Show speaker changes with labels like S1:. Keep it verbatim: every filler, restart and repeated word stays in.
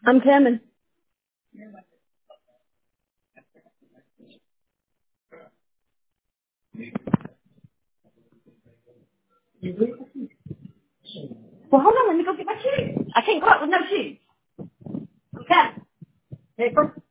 S1: I'm coming. Well, hold on. Let me go get my shoes. I can't go out with no shoes. Okay. Paper.